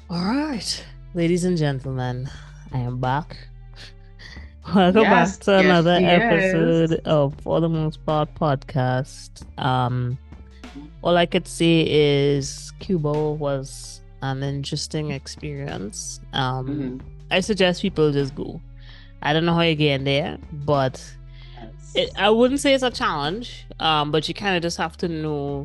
All right, ladies and gentlemen, I am back. Welcome back Yes, to yes, another she is. episode of For the Most Part podcast. All I could say is Cuba was an interesting experience. Hmm. I suggest people just go. I don't know how you get in there, but Yes. I wouldn't say it's a challenge. But you kind of just have to know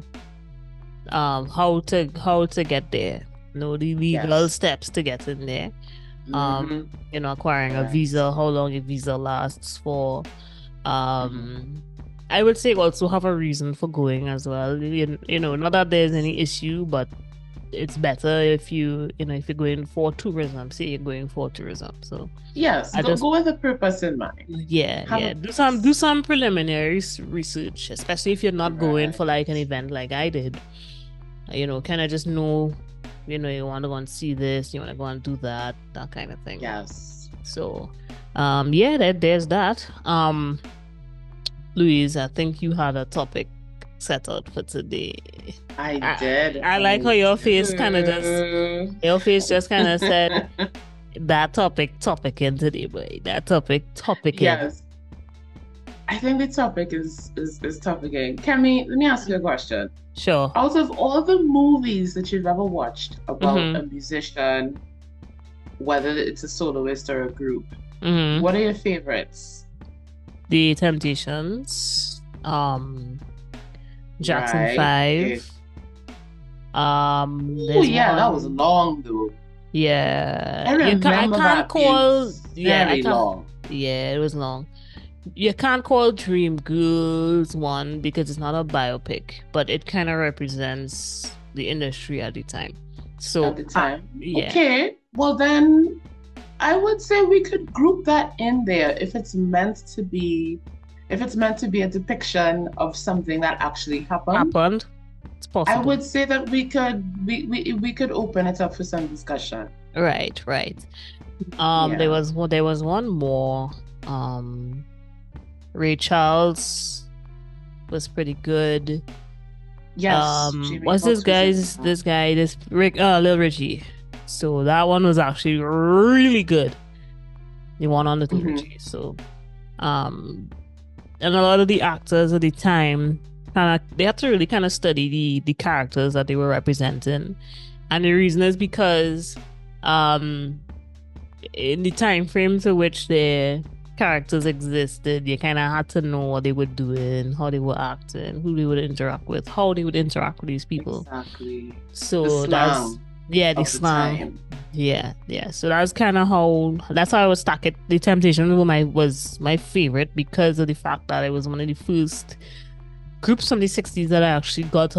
how to get there. Know the legal Yes. steps to get in there. Hmm. Acquiring a Correct. visa, how long a visa lasts for. Hmm. Um, I would say also have a reason for going as well. Not that there's any issue, but it's better if if you're going for tourism. Say you're going for tourism. So Yes, I go just go with a purpose in mind. yeah, Have a yeah. Do purpose. some preliminary research, especially if you're not going Right. for like an event like I did. Kind of just know, you want to go and see this, you want to go and do that kind of thing. Yes, So, yeah, there's that. Louise, I think you had a topic set out for today. I I did. I like I how do. your face just kind of said that topic in today, boy. That topic in. Yes, I think the topic is tough again. Kemi, let me ask you a question. Sure. Out of all the movies that you've ever watched about a Mm-hmm. musician, whether it's a soloist or a group, Mm-hmm. what are your favorites? The Temptations. Jackson Right. Okay. 5. Oh There's yeah, that was one. long though. Yeah, I I remember can't that being call. Yeah, I very can't. long. Yeah, it was long. You can't call Dream Girls one because it's not a biopic, but it kind of represents the industry at the time. At So, the time. yeah, Okay, well then I would say we could group that in there if it's meant to be a depiction of something that actually happened. happened. It's I possible. would say that we could open it up for some discussion. Right, right. Yeah. There was one more. Um, Ray Charles was pretty good. Yes, Jamie What's Foxx was in that. this guy, this Rick, Lil Richie. So that one was actually really good. The one on Little Hmm. Richie. So, um, and a lot of the actors at the time kind of they had to really kind of study the characters that they were representing, and the reason is because, um, in the time frame to which the characters existed, you kind of had to know what they were doing, how they were acting, who they would interact with, how they would interact with these people. Exactly. The So that's slang yeah, the of the slang. time. Yeah, yeah. So that's kind of that's how I was stuck it. The Temptation was my favorite because of the fact that it was one of the first groups from the 60s that I actually got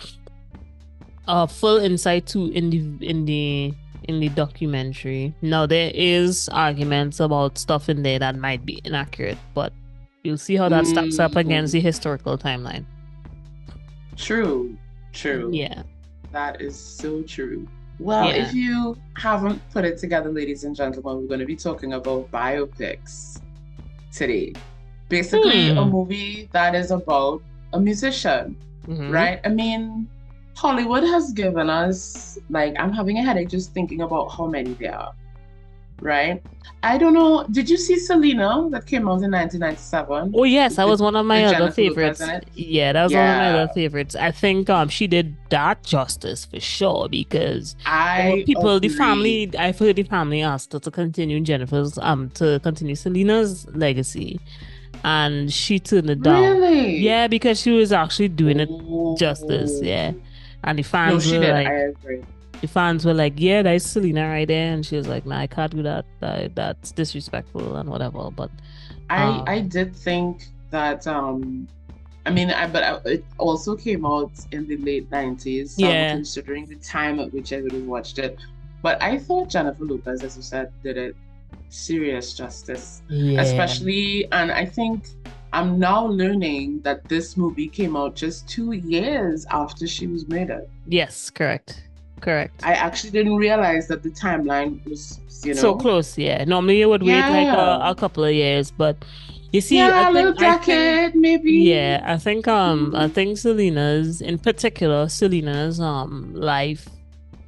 a full insight to in the documentary. Now there is arguments about stuff in there that might be inaccurate, but you'll see how that stacks up against Mm, the historical timeline. true, true. Yeah. That is so true. Well, Yeah. if you haven't put it together, ladies and gentlemen, we're going to be talking about biopics today. Basically, a Hmm. movie that is about a musician, Mm-hmm. right? I mean, Hollywood has given us, like, I'm having a headache just thinking about how many there are, right? I don't know. Did you see Selena that came out in 1997 Oh yes, that was one of my with other Jennifer Lopez in favorites. it? Yeah, that was one of my other Yeah, favorites. I think she did that justice for sure because there were I people, the agree. family. I've heard the family asked her to continue to continue Selena's legacy, and she turned it down. Really? Yeah, because she was actually doing it justice. Oh, Yeah, and no, she did. I agree. the fans were like, "Yeah, that's Selena right there," and she was like, "Nah, I can't do that. That's disrespectful and whatever." But I um, did think that I mean it also came out in the late 90s, so I'm yeah, considering the time at which I would have watched it. But I thought Jennifer Lopez, as you said, did it serious justice. yeah. Especially, and I think I'm now learning that this movie came out just 2 years after she was murdered. Yes, correct. Correct. I actually didn't realize that the timeline was, you So know, close, yeah. Normally you would wait like yeah, a couple of years, but you see, yeah, a little I think decade maybe. yeah, I Mhm. think Selena's in particular, Selena's life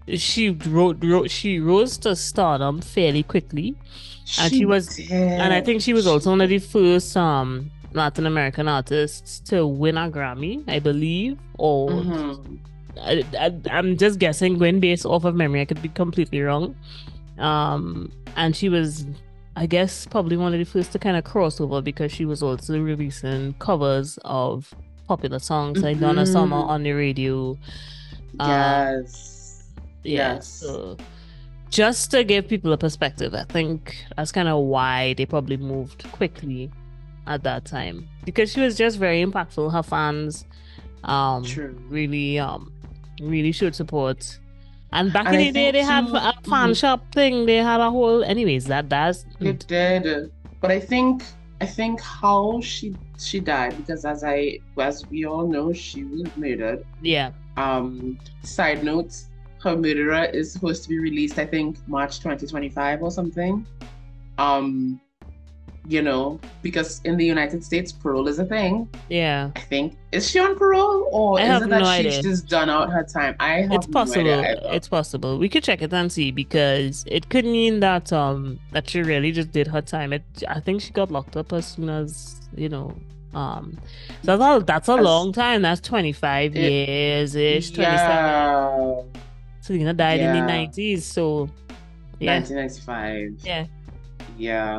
she rose to stardom fairly quickly, and she She was, and I did. think she was She also one of did. the first Latin American artists to win a Grammy, I believe, or Mm-hmm. I'm just guessing, going based off of memory. I could be completely wrong. And she was, I guess, probably one of the first to kind of cross over because she was also releasing covers of popular songs like Donna Summer Mm-hmm. on the radio. Um, Yes. yeah, Yes. so just to give people a perspective, I think that's kind of why they probably moved quickly at that time because she was just very impactful. Her fans um True. really um really showed support. And back And in I the day, think they had too, a fan shop thing. They had a whole, anyways. it did. But I think how she died, because as we all know, she was murdered. Yeah, Side note, her murderer is supposed to be released, I think, March 2025 or something. Um, because in the United States, parole is a thing. yeah. I think. Is she on parole, or I is have it no that she's idea. just done out her time? I It's have no idea possible. either. It's possible. We could check it and see because it could mean that that she really just did her time. I think she got locked up as soon as um. So that's a As long time. That's 25 it, years ish. 27. yeah, Selena died in the yeah, 90s. So yeah, 1995. yeah, Yeah.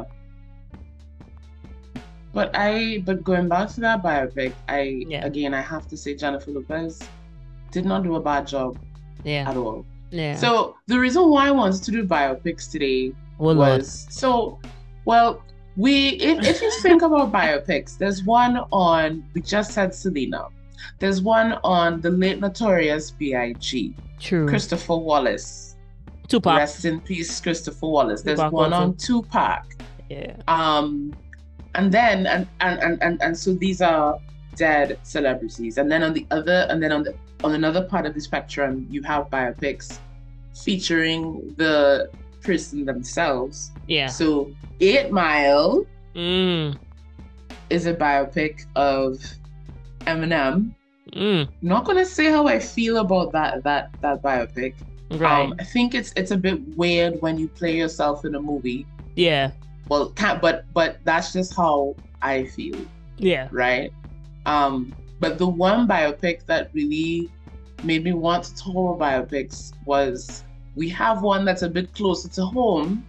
But going back to that biopic, yeah, again, I have to say Jennifer Lopez did not do a bad job yeah, at all. yeah. So the reason why I wanted to do biopics today Oh Lord. was well, if you think about biopics, there's one on, we just said Selena. There's one on the late notorious B.I.G., True. Christopher Wallace. Tupac. Rest in peace, Christopher Wallace. There's Tupac one also. on Tupac. Yeah. And then and so these are dead celebrities. And then on another part of the spectrum, you have biopics featuring the person themselves. Yeah. So 8 Mile Mm. is a biopic of Eminem. Mm. I'm not gonna say how I feel about that biopic. Right. I think it's a bit weird when you play yourself in a movie. Yeah. Well, can't, but that's just how I feel, Yeah. right? But the one biopic that really made me want to talk about biopics was, we have one that's a bit closer to home.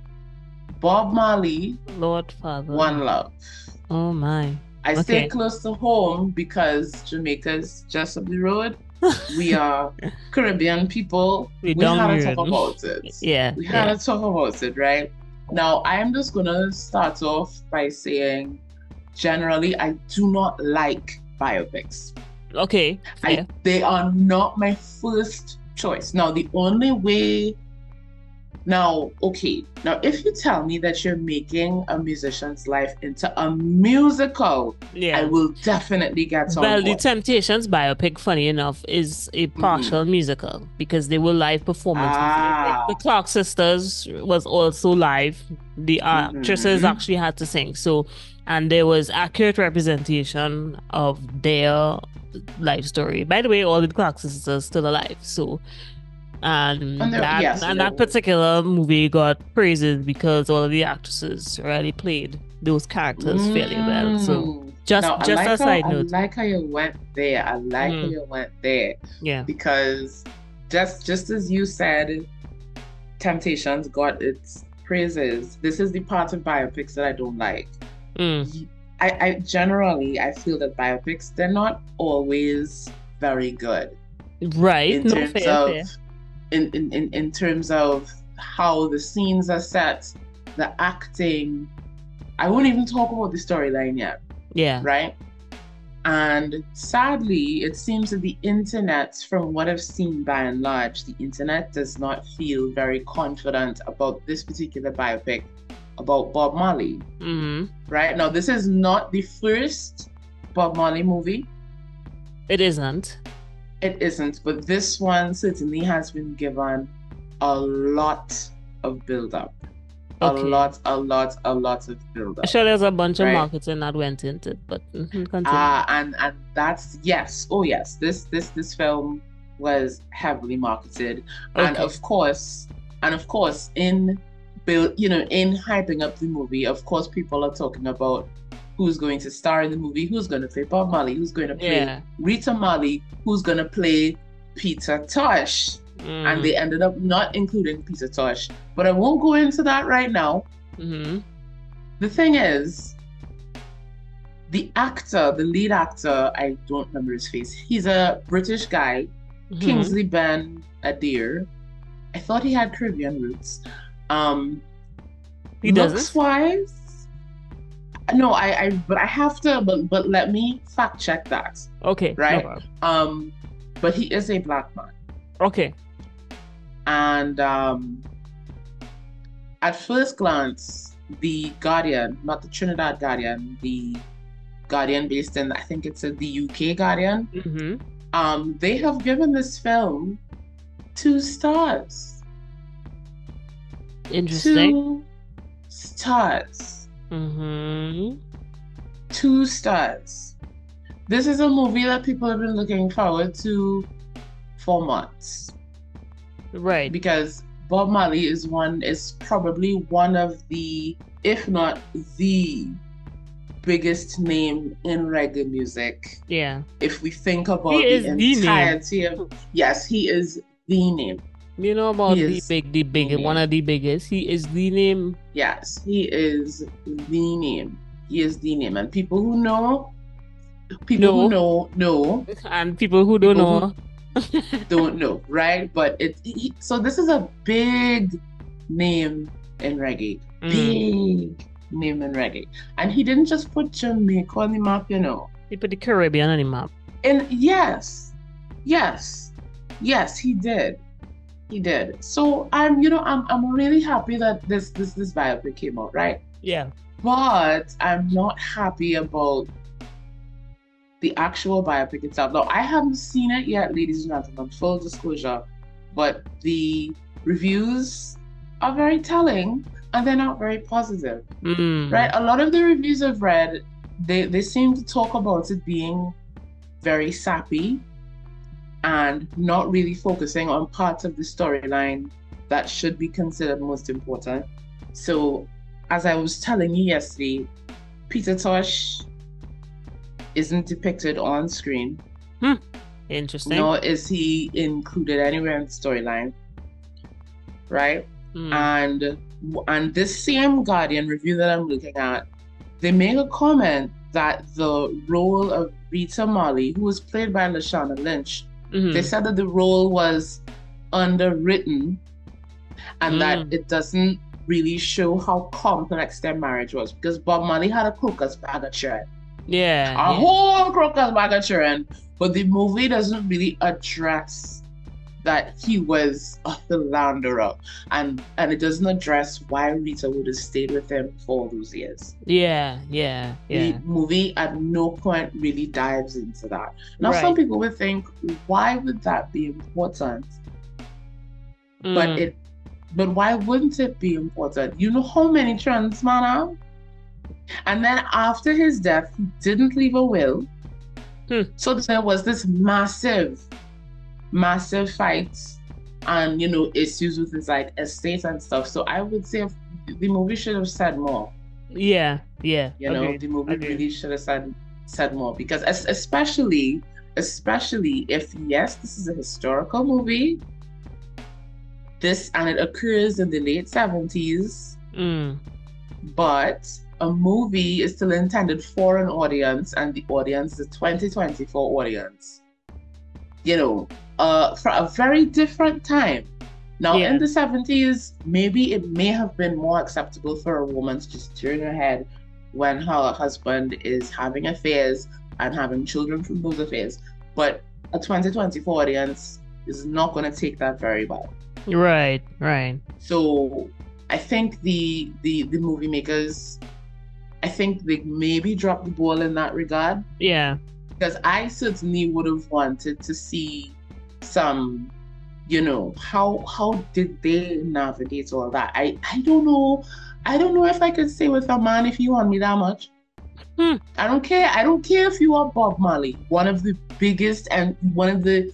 Bob Marley, Lord Father. One Love. Oh my. I say Okay. close to home because Jamaica's just up the road. We are Caribbean people. We We don't had to hear talk it. about it. Yeah. We had Yeah. to talk about it, right? Now, I'm just gonna start off by saying, generally, I do not like biopics. Okay. Fair. They are not my first choice. Now, the only way now, okay. Now, if you tell me that you're making a musician's life into a musical, I Yeah. will definitely get on Well, the board. Temptations biopic, funny enough, is a partial musical because they were live performances. Ah. The Clark sisters was also live. The actresses Mhm. actually had to sing. So, and there was accurate representation of their life story. By the way, all the Clark sisters are still alive. So, and that particular movie got praises because all of the actresses really played those characters fairly well. So just a side note. I like how you went there. I like how you went there. Yeah. Because just as you said, Temptations got its praises. This is the part of biopics that I don't like. I generally feel that biopics, they're not always very good. Right. In terms of how the scenes are set, the acting. I won't even talk about the storyline yet. Yeah. Right? And sadly, it seems that the internet, from what I've seen by and large, the internet does not feel very confident about this particular biopic about Bob Marley. Right? Now, this is not the first Bob Marley movie. It isn't. It isn't, but this one certainly has been given a lot of build-up. Okay. A lot of build-up. Sure, there's a bunch of marketing that went into it, but continue. And that's, yes. Oh yes, this film was heavily marketed. And Okay. of course, in in hyping up the movie, of course, people are talking about who's going to star in the movie, who's going to play Bob Marley, who's going to play Yeah. Rita Marley, who's going to play Peter Tosh. And Mm. they ended up not including Peter Tosh. But I won't go into that right now. Mm-hmm. The thing is, the actor, the lead actor, I don't remember his face. He's a British guy, Mm-hmm. Kingsley Ben Adair. I thought he had Caribbean roots. Um, He looks doesn't? wise, no, but I have to, but let me fact check that, Okay, no right? problem. But he is a black man, Okay. and at first glance, the Guardian, not the Trinidad Guardian, the Guardian based in, I think it's the UK Guardian. Mm-hmm. They have given this film 2 stars. Interesting. 2 stars. Mm-hmm. 2 stars. This is a movie that people have been looking forward to for months Right. because Bob Marley is probably one of the, if not the biggest name in reggae music. Yeah. If we think He about is the the name. entirety of, yes, he is the name. You know He about the is the big, one name. of the biggest. He is the name. Yes, he is the name. He is the name. And people who know, know. And people who don't People know. who don't know, right? But so this is a big name in reggae. Big name in reggae. And he didn't just put Jamaica on the map, He put the Caribbean on the map. And yes, he did. He did. So I'm really happy that this biopic came out, right? Yeah. But I'm not happy about the actual biopic itself. Now, I haven't seen it yet, ladies and gentlemen, full disclosure, but the reviews are very telling and they're not very positive, right? A lot of the reviews I've read, they seem to talk about it being very sappy and not really focusing on parts of the storyline that should be considered most important. So, as I was telling you yesterday, Peter Tosh isn't depicted on screen. Interesting. Nor is he included anywhere in the storyline, right? And this same Guardian review that I'm looking at, they make a comment that the role of Rita Marley, who was played by Lashana Lynch, they said that the role was underwritten and that it doesn't really show how complex their marriage was because Bob Marley had a crocus bag of children. A whole crocus bag of children, but the movie doesn't really address that he was a philanderer, and it doesn't address why Rita would have stayed with him for all those years. The movie at no point really dives into that. Now, some people would think, why would that be important? But why wouldn't it be important? You know how many trans men are? And then after his death, he didn't leave a will. So there was this massive fight and, issues with his estate and stuff. So I would say the movie should have said more. Yeah. The movie really should have said more because especially if, yes, this is a historical movie, and it occurs in the late 70s, but a movie is still intended for an audience, and the audience is a 2024 audience. For a very different time. Now, in the 70s, maybe it may have been more acceptable for a woman to just turn her head when her husband is having affairs and having children from those affairs. But a 2024 audience is not going to take that very well. Right. So I think the movie makers, I think they maybe dropped the ball in that regard. Yeah. Because I certainly would have wanted to see some, how did they navigate all that? I don't know. I don't know if I could stay with a man if you want me that much. I don't care. I don't care if you are Bob Marley, one of the biggest and one of the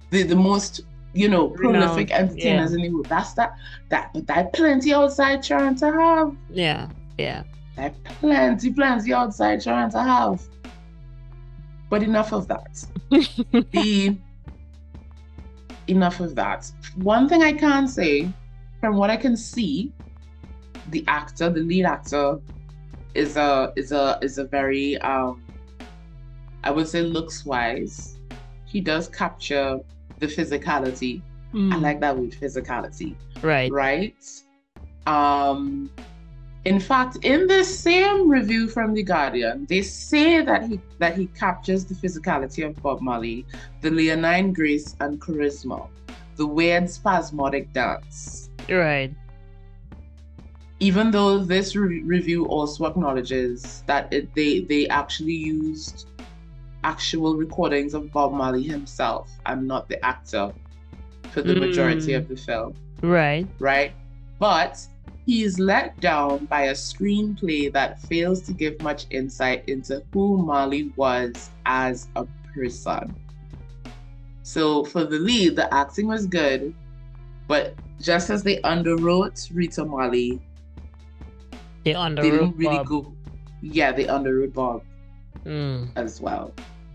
the most, prolific Renowned. Yeah. entertainers in the world. But that plenty outside Toronto have. Yeah. Yeah. That plenty outside Toronto have. But enough of that. The enough of that. One thing I can say, from what I can see, the lead actor, is a very I would say looks wise. He does capture the physicality. I Mm. like that word, physicality, Right. right? Um, in fact, in this same review from The Guardian, they say that he captures the physicality of Bob Marley, the leonine grace and charisma, the weird spasmodic dance. Right. Even though this review also acknowledges that they actually used actual recordings of Bob Marley himself and not the actor for the majority of the film, Right. right? But he is let down by a screenplay that fails to give much insight into who Marley was as a person. So for the lead, the acting was good, but just as they underwrote Rita Marley, They they didn't underwrote really Bob. go. Yeah, they underwrote Bob Mm. as well.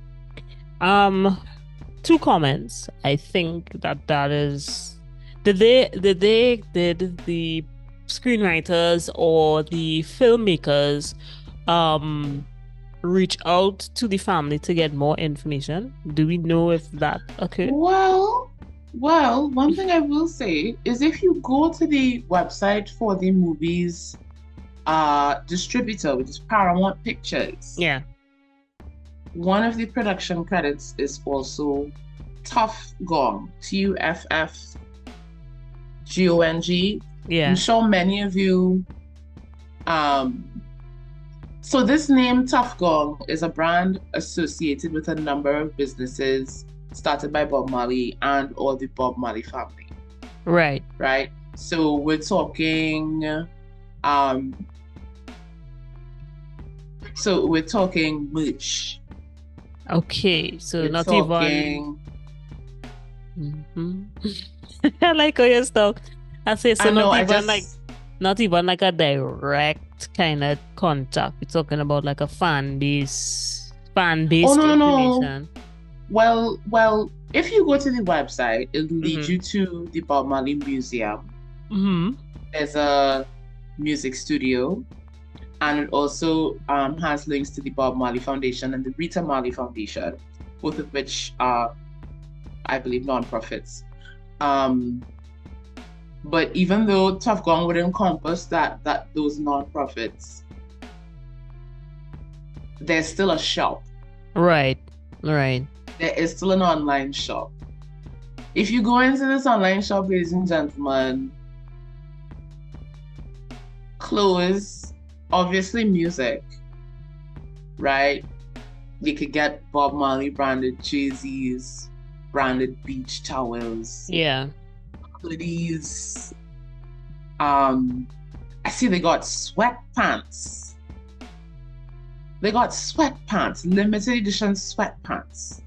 Two comments. I think that is, did the screenwriters or the filmmakers reach out to the family to get more information? Do we know if that occurred? Well, one thing I will say is if you go to the website for the movie's distributor, which is Paramount Pictures, Yeah. one of the production credits is also Tuff Gong, TUFFGONG. Yeah. I'm sure many of you. So this name Tuff Gong is a brand associated with a number of businesses started by Bob Marley and or the Bob Marley family. Right. Right. So we're talking merch. Okay. So We're not talking even. I like how you stuff. I say so. Not even like a direct kind of contact. We're talking about like a fan base information. Well, if you go to the website, it'll lead you to the Bob Marley Museum. There's a music studio, and it also has links to the Bob Marley Foundation and the Rita Marley Foundation, both of which are, I believe, non-profits. But even though Tuff Gong would encompass those non-profits, there's still a shop. Right. There is still an online shop. If you go into this online shop, ladies and gentlemen, clothes, obviously music, right? You could get Bob Marley branded jerseys, branded beach towels. Yeah. Hoodies. I see they got sweatpants. Limited edition sweatpants.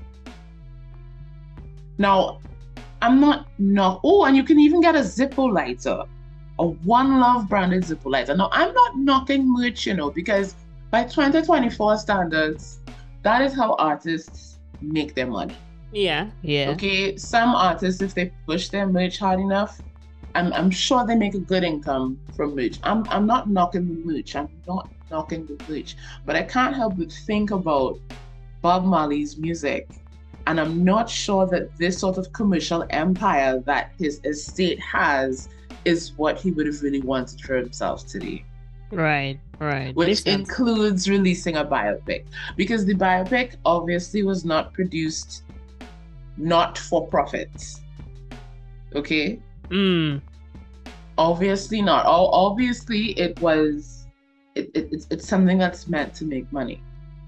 Now, oh, and you can even get a Zippo lighter, a One Love branded Zippo lighter. Now, I'm not knocking merch, because by 2024 standards, that is how artists make their money. Yeah. Okay, some artists, if they push their merch hard enough, I'm sure they make a good income from merch. I'm not knocking the merch. But I can't help but think about Bob Marley's music, and I'm not sure that this sort of commercial empire that his estate has is what he would have really wanted for himself today. Right. Which includes releasing a biopic, because the biopic obviously was not produced not for profit. Okay? Obviously not. Obviously it was it's something that's meant to make money.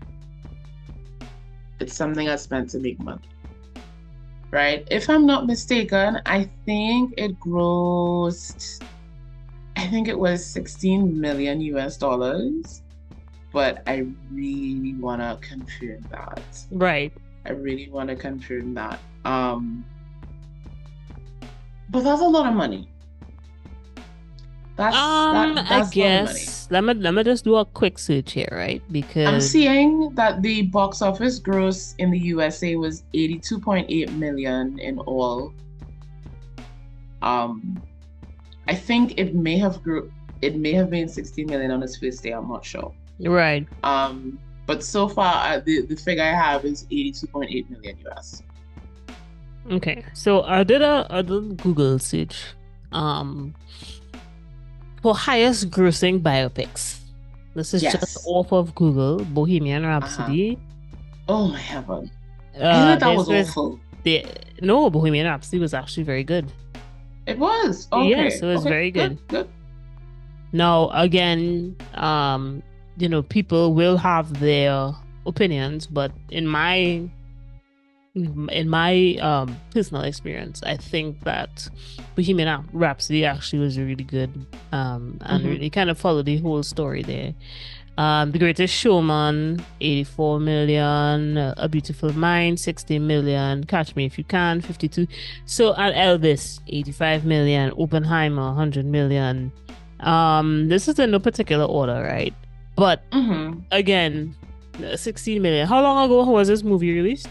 Right? If I'm not mistaken, I think it was $16 million US, but I really want to confirm that. Right. I really want to confirm that. But that's a lot of money. I That's a lot of money. guess let me just do a quick search here, right? I'm Because seeing that the box office gross in the USA was 82.8 million in all. Um, I think it may have been 60 million on its first day, I'm not sure. right. Um, but so far the figure I have is 82.8 million US. Okay. So I did a Google search um for highest grossing biopics. This is just Yes. off of Google, Bohemian Uh-huh. Rhapsody. Oh my heaven. I heard that This was was awful. the no, Bohemian Rhapsody was actually very good. It was. Yes, Okay. it was Okay. very Good. good. Good. Now, again, people will have their opinions, but in my personal experience, I think that Bohemian Rhapsody actually was really good, and Hmm. really kind of followed the whole story there. The Greatest Showman, 84 million, A Beautiful Mind, 60 million, Catch Me If You Can, 52. So, and Elvis, 85 million, Oppenheimer, 100 million. This is in no particular order, right? But Hmm. again, 16 million. How long ago was this movie released?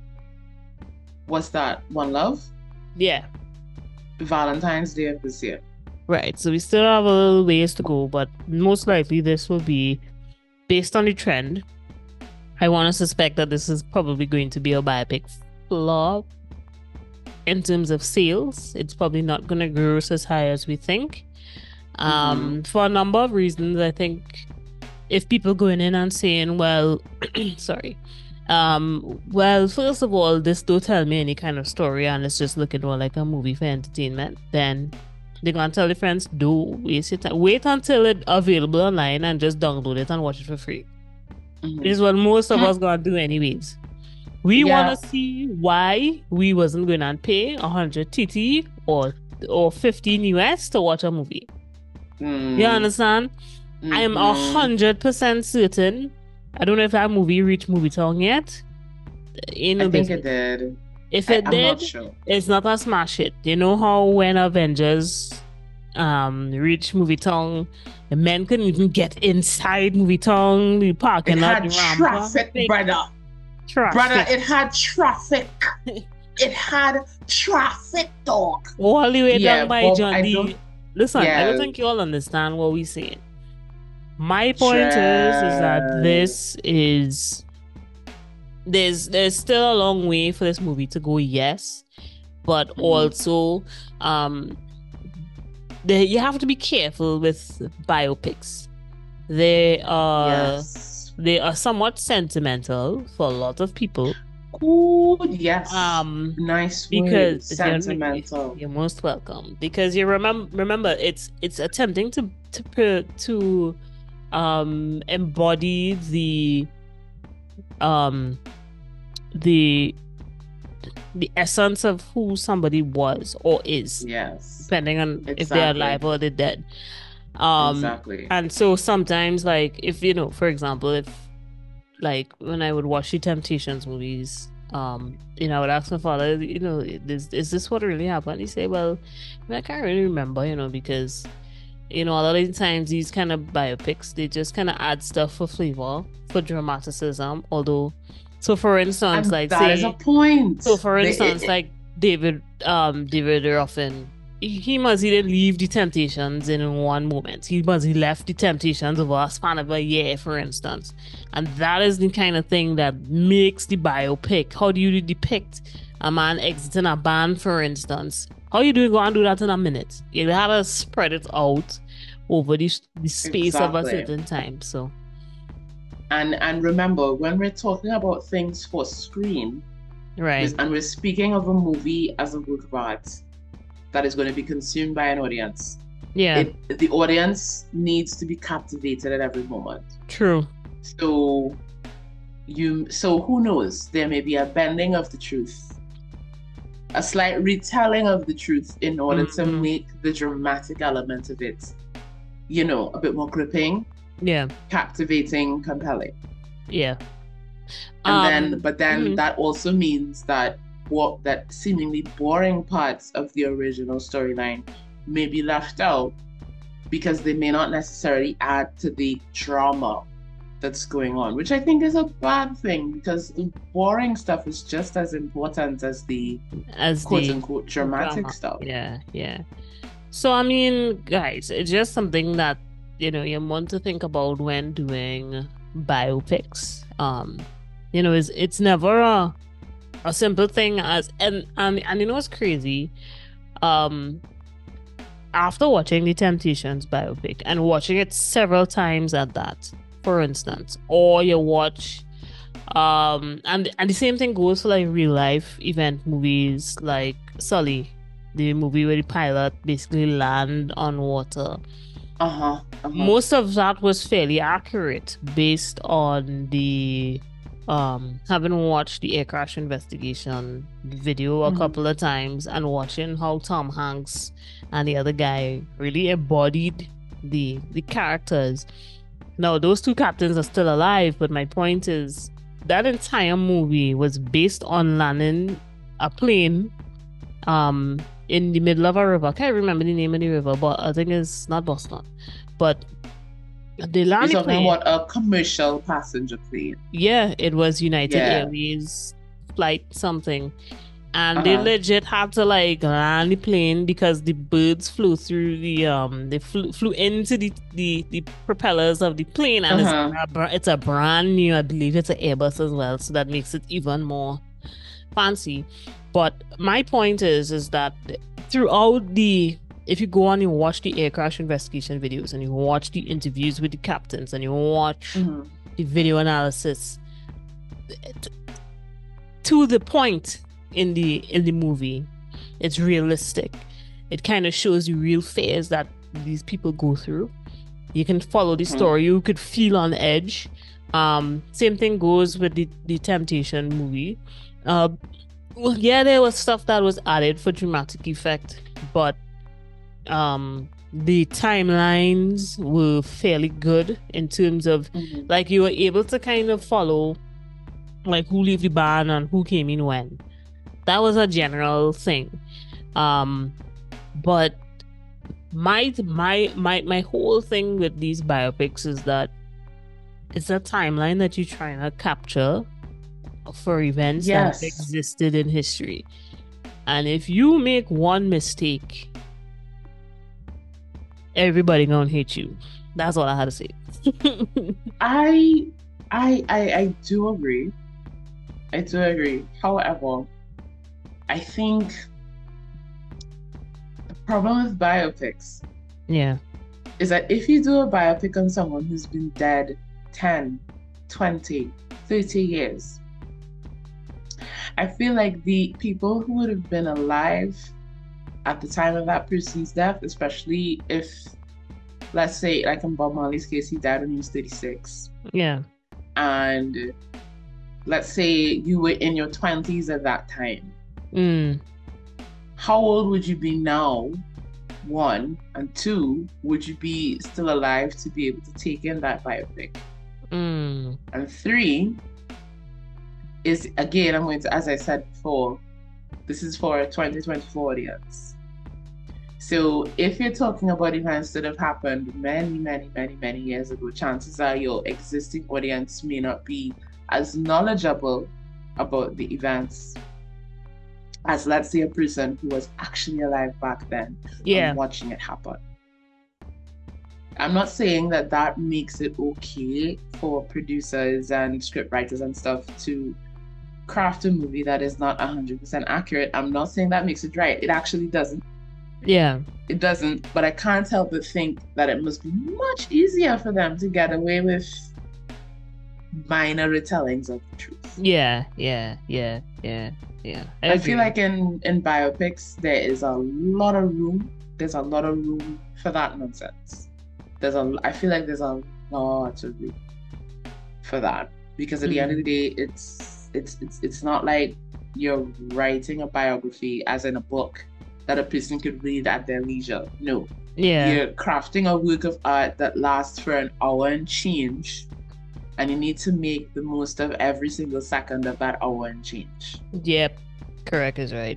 What's that? One Love? Yeah, Valentine's Day of this year. right. So we still have a little ways to go, but most likely this will be based on the trend. I want to suspect that this is probably going to be a biopic flop in terms of sales. It's probably not going to gross as high as we think. Hmm. For a number of reasons, I think if people going in and saying, well, sorry, well, first of all, this don't tell me any kind of story and it's just looking more like a movie for entertainment, then they're gonna tell their friends, do waste your time. Wait until it's available online and just download it and watch it for free. Hmm. This is what most of us gonna do anyways. We wanna Yeah. see why we wasn't going to pay 100 TT or 15 US to watch a movie. You Mm. understand? I am Hmm. 100% certain. I don't know if that movie reached Movie Town yet. Ain't I no think it business. did. If it I'm not did, sure. it's not a smash hit. You know how when Avengers reach Movie Town, the men couldn't even get inside Movie Town, the It parking lot, had the ramp, traffic, big brother. Brother, traffic. it had traffic. It had traffic, dog. All the way down Yeah, by Bob, John I D. don't. Listen, I don't Yeah, think you all understand what we're saying. My point is that Dread. this is there's still a long way for this movie to go, yes, but Mhm. also um you have to be careful with biopics. They are Yes. they are somewhat sentimental for a lot of people. Good. Yes. Um Nice word. because Sentimental. you're most welcome, because you remember it's attempting to embody um the the essence of who somebody was or is, Yes. depending on if they're Exactly. alive or they're dead. Um, Exactly. and so sometimes, like, if for example, if like when I would watch the Temptations movies, I would ask my father, is this what really happened? He say, well, I can't really remember, because a lot of the times these kind of biopics, they just kind of add stuff for flavor, for dramaticism. Although, so for instance, And like that is a say, point. so for instance, like David Ruffin, he must either leave the Temptations in one moment. He left the Temptations over a span of a year, for instance, and that is the kind of thing that makes the biopic. How do you depict a man exiting a band, for instance? How you doing? Go and do that in a minute. You gotta spread it out over the space of a Exactly. certain time. So And remember, when we're talking about things for screen, right, and we're speaking of a movie as a work of art that is going to be consumed by an audience, yeah, the audience needs to be captivated at every moment. true, So who knows? There may be a bending of the truth, a slight retelling of the truth in order to Mhm. make the dramatic element of it, a bit more gripping, yeah, captivating, compelling. yeah. And then, but then mhm. that also means that what that seemingly boring parts of the original storyline may be left out because they may not necessarily add to the drama that's going on, which I think is a bad thing because the boring stuff is just as important as the As quote the unquote dramatic drama. stuff. Yeah, yeah. So I mean, guys, it's just something that you want to think about when doing biopics. It's never a simple thing as and you know what's crazy? Um, after watching the Temptations biopic and watching it several times at that, for instance, or you watch and the same thing goes for like real life event movies like Sully, the movie where the pilot basically land on water. Most of that was fairly accurate based on the having watched the air crash investigation video a couple of times and watching how Tom Hanks and the other guy really embodied the characters. Now those two captains are still alive, but my point is that entire movie was based on landing a plane in the middle of a river. I can't remember the name of the river, but I think it's not Boston. But they landed You're talking about a commercial passenger plane. Yeah, it was United Airways flight something. And they legit had to like land the plane because the birds flew through they flew into the propellers of the plane, and it's a brand new, I believe it's an Airbus as well, so that makes it even more fancy. But my point is that throughout if you go on and watch the air crash investigation videos and you watch the interviews with the captains and you watch the video analysis, to the point in the movie, it's realistic. It kind of shows you real fears that these people go through. You can follow the story. You could feel on edge. Same thing goes with the Temptation movie. Well, yeah, there was stuff that was added for dramatic effect, but the timelines were fairly good in terms of like you were able to kind of follow like who left the band and who came in when. That was a general thing. But my whole thing with these biopics is that it's a timeline that you're trying to capture for events that existed in history. And if you make one mistake, everybody gonna hate you. That's all I had to say. I do agree. I do agree. However, I think the problem with biopics is that if you do a biopic on someone who's been dead 10, 20, 30 years, I feel like the people who would have been alive at the time of that person's death, especially if, let's say, like in Bob Marley's case, he died when he was 36. Yeah. And let's say you were in your 20s at that time. How old would you be now? One, and two, would you be still alive to be able to take in that biopic? And three is, again, I'm going to, as I said before, this is for a 2024 audience. So if you're talking about events that have happened many years ago, chances are your existing audience may not be as knowledgeable about the events as, let's say, a person who was actually alive back then and watching it happen. I'm not saying that makes it okay for producers and scriptwriters and stuff to craft a movie that is not 100% accurate. I'm not saying that makes it right. It actually doesn't. Yeah. It doesn't, but I can't help but think that it must be much easier for them to get away with minor retellings of the truth. Yeah. I feel like in biopics there is a lot of room. There's a lot of room for that nonsense. I feel like there's a lot of room for that, because at the end of the day, it's not like you're writing a biography as in a book that a person could read at their leisure. No. Yeah. You're crafting a work of art that lasts for an hour and change, and you need to make the most of every single second of that hour and change. Yep, correct is right.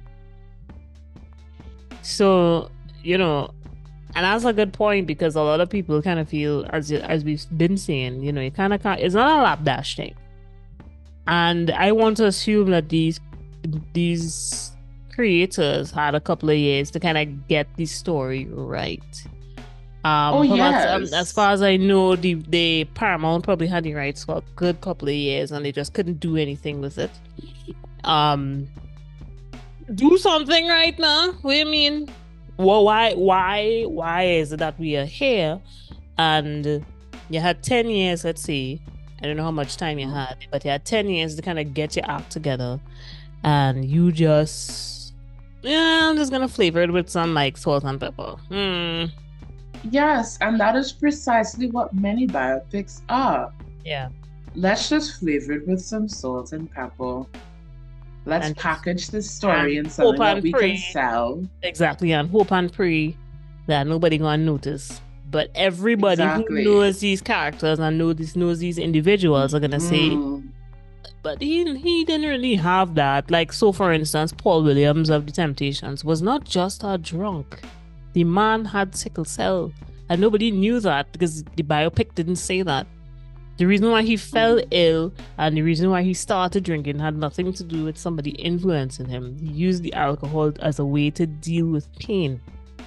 So, and that's a good point because a lot of people kind of feel, as we've been saying, you kind of can't, it's not a lapdash thing. And I want to assume that these creators had a couple of years to kind of get the story right. Yes. As far as I know, the Paramount probably had the rights for a good couple of years, and they just couldn't do anything with it. Do something right now. What do you mean? Well, why is it that we are here? And you had 10 years, let's say. I don't know how much time you had, but you had 10 years to kind of get your act together, and you just, I'm just gonna flavor it with some like salt and pepper. Yes, and that is precisely what many biopics are. Yeah. Let's just flavor it with some salt and pepper. Let's package the story in something that we can sell. Exactly, and hope and pray that nobody gonna notice. But everybody who knows these characters and knows these individuals are gonna say, but he didn't really have that. Like, so for instance, Paul Williams of The Temptations was not just a drunk. The man had sickle cell, and nobody knew that because the biopic didn't say that. The reason why he fell ill and the reason why he started drinking had nothing to do with somebody influencing him. He used the alcohol as a way to deal with pain.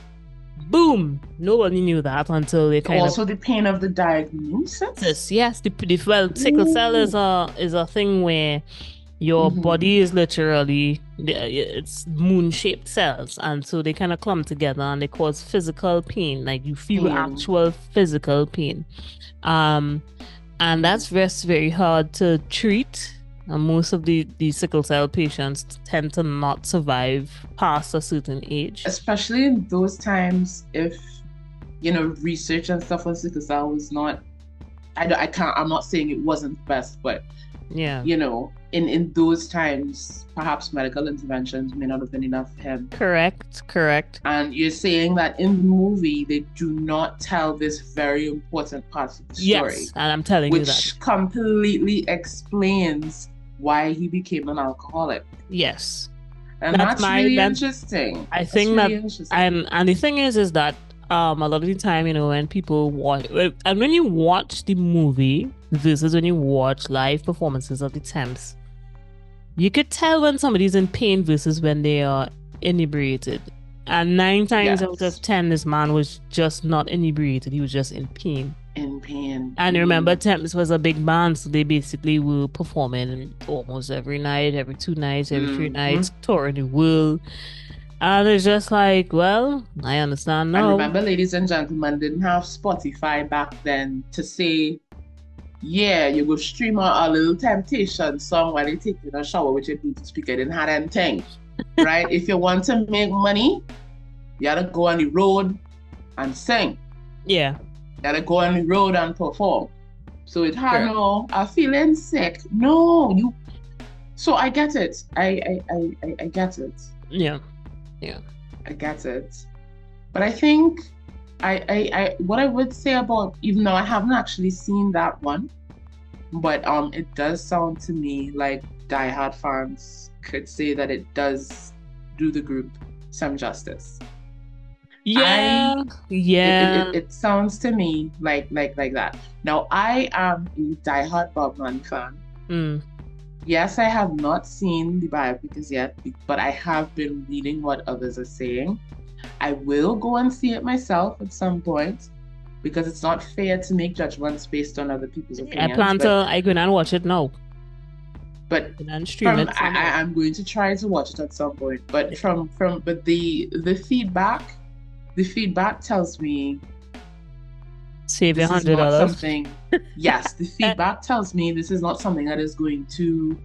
Boom! Nobody knew that until they also the pain of the diagnosis. Yes, sickle cell is a thing where your body is literally, it's moon-shaped cells, and so they kind of clump together and they cause physical pain. Like you feel actual physical pain, and that's very hard to treat. And most of the sickle cell patients tend to not survive past a certain age. Especially in those times, if, research and stuff on sickle cell was not, I'm not saying it wasn't the best, but, yeah, in those times, perhaps medical interventions may not have been enough for him. Correct. And you're saying that in the movie, they do not tell this very important part of the story. Yes, and I'm telling you that. Which completely explains why he became an alcoholic. Yes. And that's really interesting. I think that, and the thing is that a lot of the time, when people watch, and when you watch the movie versus when you watch live performances of the Temps, you could tell when somebody's in pain versus when they are inebriated. And 9 times out of 10, this man was just not inebriated. He was just in pain. And remember, Temps was a big band, so they basically were performing almost every night, every 2 nights, every 3 nights, touring the world. And it's just like, well, I understand now. And remember, ladies and gentlemen, didn't have Spotify back then to say, yeah, you go stream a little Temptation song while you're taking a shower with your Bluetooth speaker. Didn't have anything, right? If you want to make money, you gotta go on the road and sing. Yeah. You gotta go on the road and perform. So it had I'm feeling sick. No, So I get it. I get it. Yeah. I get it. But I think what I would say about, even though I haven't actually seen that one, but it does sound to me like diehard fans could say that it does do the group some justice. Yeah. It sounds to me like that. Now, I am a diehard Bob Marley fan. Yes, I have not seen the biopic as yet, but I have been reading what others are saying. I will go and see it myself at some point because it's not fair to make judgments based on other people's opinions. I go and watch it now. But I'm going to try to watch it at some point. But the feedback tells me save $100. Yes, the feedback tells me this is not something that is going to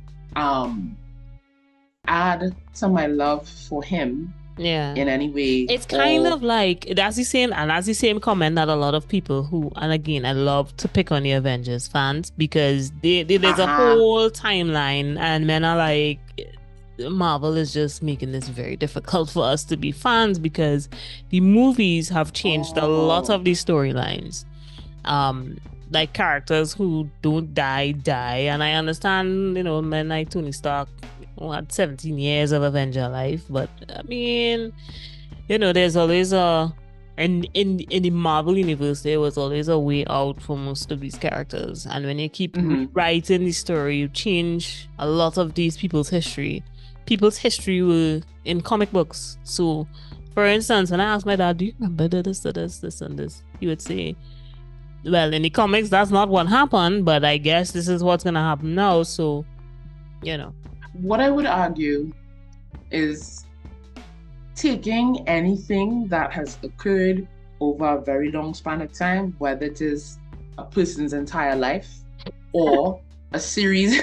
add to my love for him in any way. It's kind of like that's the same comment that a lot of people who, and again, I love to pick on the Avengers fans because there's a whole timeline and men are like, Marvel is just making this very difficult for us to be fans because the movies have changed a lot of these storylines. like characters who don't die, and I understand, men like Tony Stark who had 17 years of Avenger life, but I mean, there's always in the Marvel universe, there was always a way out for most of these characters, and when you keep writing the story, you change a lot of these people's history. People's history were in comic books. So, for instance, when I asked my dad, "Do you remember this, and this?" He would say, "Well, in the comics, that's not what happened, but I guess this is what's gonna happen now." So, What I would argue is taking anything that has occurred over a very long span of time, whether it is a person's entire life or a series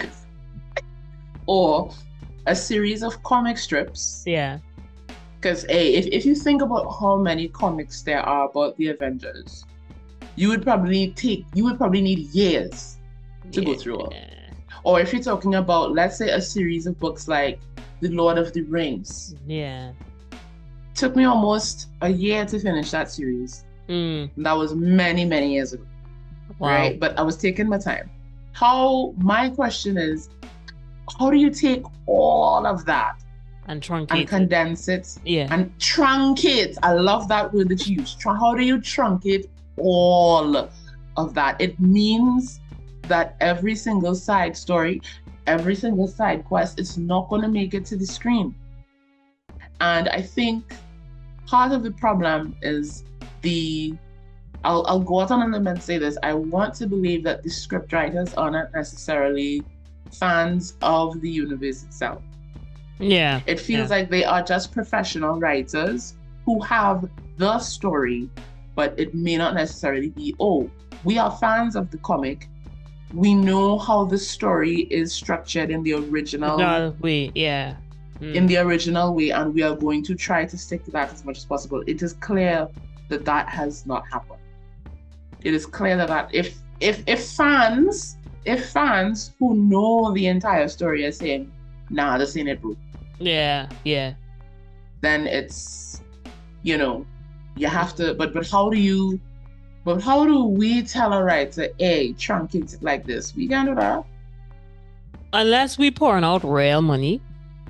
of comic strips. Yeah. Because if you think about how many comics there are about the Avengers, you would probably need years to go through all. Or if you're talking about, let's say, a series of books like The Lord of the Rings. Yeah. Took me almost a year to finish that series. That was many, many years ago. Wow. Right? But I was taking my time. My question is, how do you take all of that and truncate and condense it? Yeah. And truncate. I love that word that you use. How do you truncate all of that? It means that every single side story, every single side quest, it's not going to make it to the screen. And I think part of the problem is I'll go out on a limb and say this. I want to believe that the script writers are not necessarily fans of the universe itself. Yeah. It feels like they are just professional writers who have the story, but it may not necessarily be, we are fans of the comic. We know how the story is structured in the original way, yeah. In the original way, and we are going to try to stick to that as much as possible. It is clear that has not happened. It is clear that if fans who know the entire story are saying, "Nah, this ain't it, bro." Yeah. Then it's, you have to. But how do we tell a writer, "Hey, truncate it like this"? We can't do that unless we pouring out real money.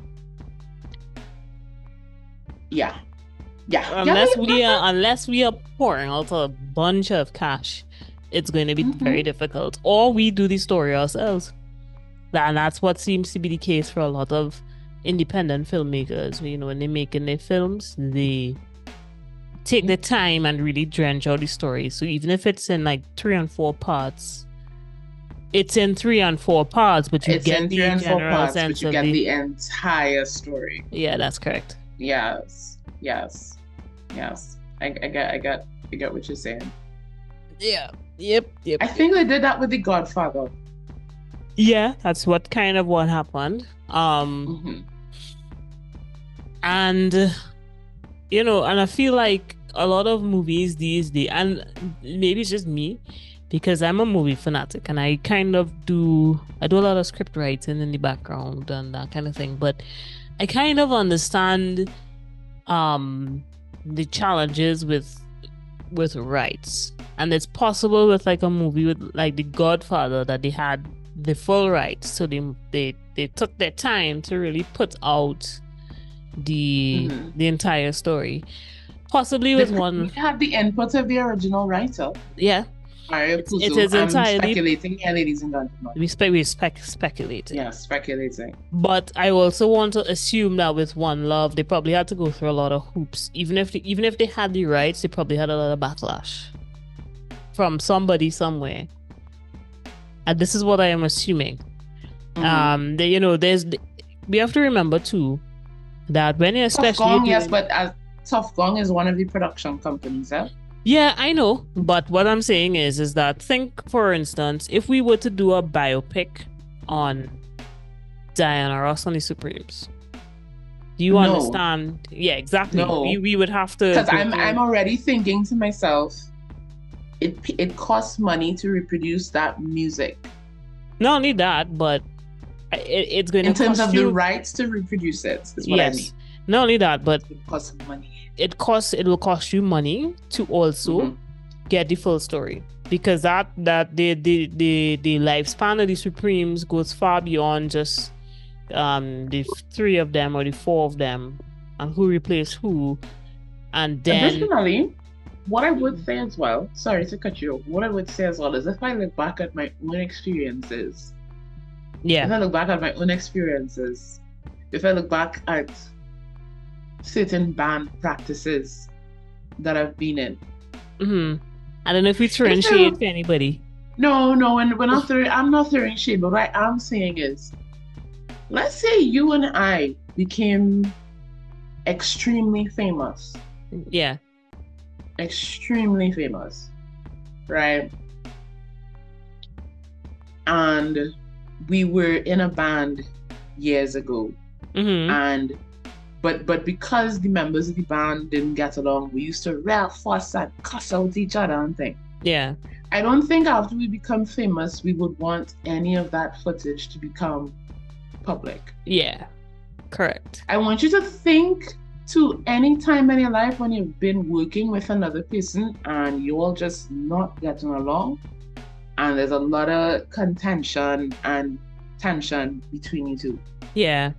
Yeah. Unless we are pouring out a bunch of cash, it's going to be very difficult. Or we do the story ourselves. And that's what seems to be the case for a lot of independent filmmakers. When they're making their films, they take the time and really drench out the story. So even if it's in like 3 and 4 parts, it's in 3 and 4 parts, but you get the general sense of the entire story. Yeah, that's correct. Yes. I get what you're saying. Yeah. Yep. I think they did that with The Godfather. Yeah, that's what happened. And and I feel like a lot of movies these days, and maybe it's just me, because I'm a movie fanatic and I do a lot of script writing in the background and that kind of thing, but I kind of understand the challenges with rights. And it's possible with like a movie with like The Godfather that they had the full rights, so they took their time to really put out the entire story. Possibly with one. We have the input of the original writer. Yeah. It is entirely speculating here, ladies and gentlemen. We speculating. Yeah, speculating. But I also want to assume that with One Love, they probably had to go through a lot of hoops. Even if they had the rights, they probably had a lot of backlash from somebody somewhere. And this is what I am assuming. We have to remember too that when you especially Tough Gong, yes, but Tough Gong is one of the production companies, eh? Yeah, I know. But what I'm saying is that think, for instance, if we were to do a biopic on Diana Ross and the Supremes, do you understand? Yeah, exactly. No. We would have to. Because I'm already thinking to myself, it costs money to reproduce that music. Not only that, but it's going to cost you... In terms of the rights to reproduce it, is what I mean. Not only that, but it costs money. It will cost you money to also get the full story. because that the lifespan of the Supremes goes far beyond just the three of them or the four of them and who replaced who. And then additionally, what I would say as well, sorry to cut you off, what I would say as well is if I look back at my own experiences, yeah, if I look back at my own experiences, if I look back at certain band practices that I've been in. I don't know if we throwing shade for anybody. No, and I'm not throwing shade, but what I'm saying is, let's say you and I became extremely famous. Yeah. Extremely famous, right? And we were in a band years ago, and but because the members of the band didn't get along, we used to rail, fuss, and cuss out each other and things. Yeah. I don't think after we become famous, we would want any of that footage to become public. Yeah, correct. I want you to think to any time in your life when you've been working with another person and you all just not getting along, and there's a lot of contention and tension between you two. Yeah.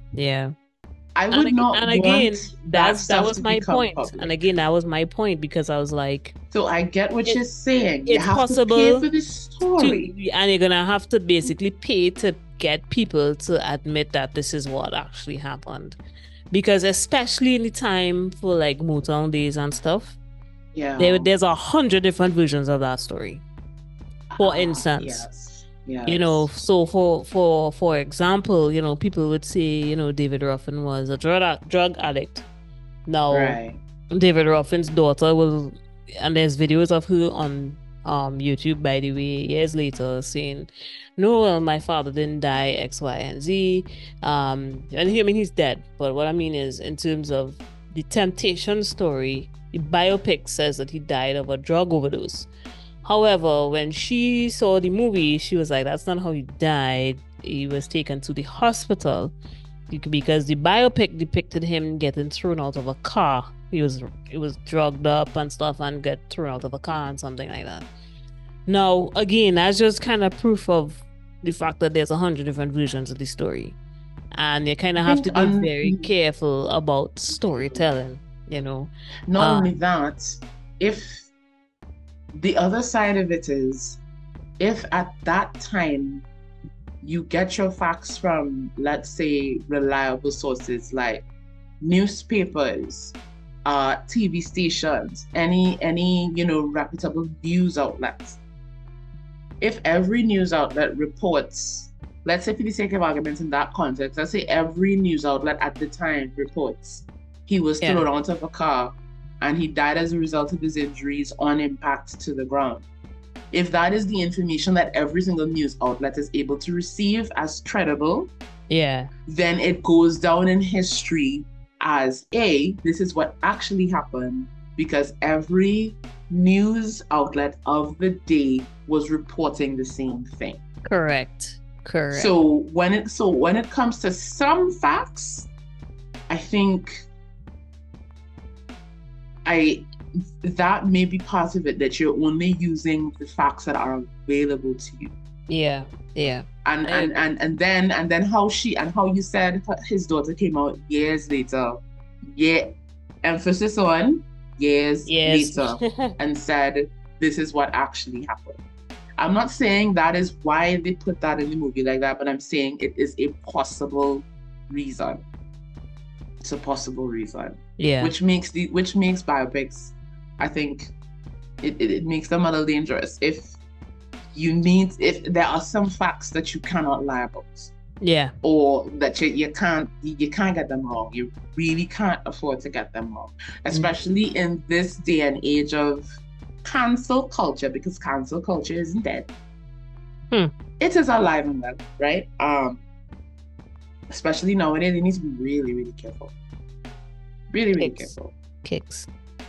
I would not. And again, that was my point. Public. And again, that was my point because I was like, so I get what you're saying. It's possible to pay for this story, and you're gonna have to basically pay to get people to admit that this is what actually happened. Because especially in the time for like Motown days and stuff, there's 100 different versions of that story. For instance. Yes. You know, so for example, you know, people would say, you know, David Ruffin was a drug addict. Now, David Ruffin's daughter was, and there's videos of her on YouTube, by the way, years later, saying, no, well, my father didn't die, X, Y, and Z. And I mean, he's dead. But what I mean is, in terms of the Temptation story, the biopic says that he died of a drug overdose. However, when she saw the movie, she was like, that's not how he died. He was taken to the hospital because the biopic depicted him getting thrown out of a car. He was drugged up and stuff and get thrown out of a car and something like that. Now, again, that's just kind of proof of the fact that there's 100 different versions of the story. And you kind of have to be very careful about storytelling, you know. Not only that, if the other side of it is, if at that time you get your facts from, let's say, reliable sources like newspapers, TV stations, any you know, reputable news outlets. If every news outlet reports, let's say for the sake of argument in that context, let's say every news outlet at the time reports he was thrown out of a car and he died as a result of his injuries on impact to the ground. If that is the information that every single news outlet is able to receive as credible, then it goes down in history as this is what actually happened because every news outlet of the day was reporting the same thing. Correct. So when it comes to some facts, I think that may be part of it, that you're only using the facts that are available to you. Yeah. And then how you said his daughter came out years later. Yeah. Emphasis on years later and said this is what actually happened. I'm not saying that is why they put that in the movie like that, but I'm saying it is a possible reason. It's a possible reason. Yeah. Which makes biopics, I think, it makes them a little dangerous. If there are some facts that you cannot lie about. Yeah. Or that you can't get them wrong. You really can't afford to get them wrong. Especially in this day and age of cancel culture, because cancel culture isn't dead. It is alive and well, right? Especially nowadays, you need to be really, really careful. Really careful. Kicks.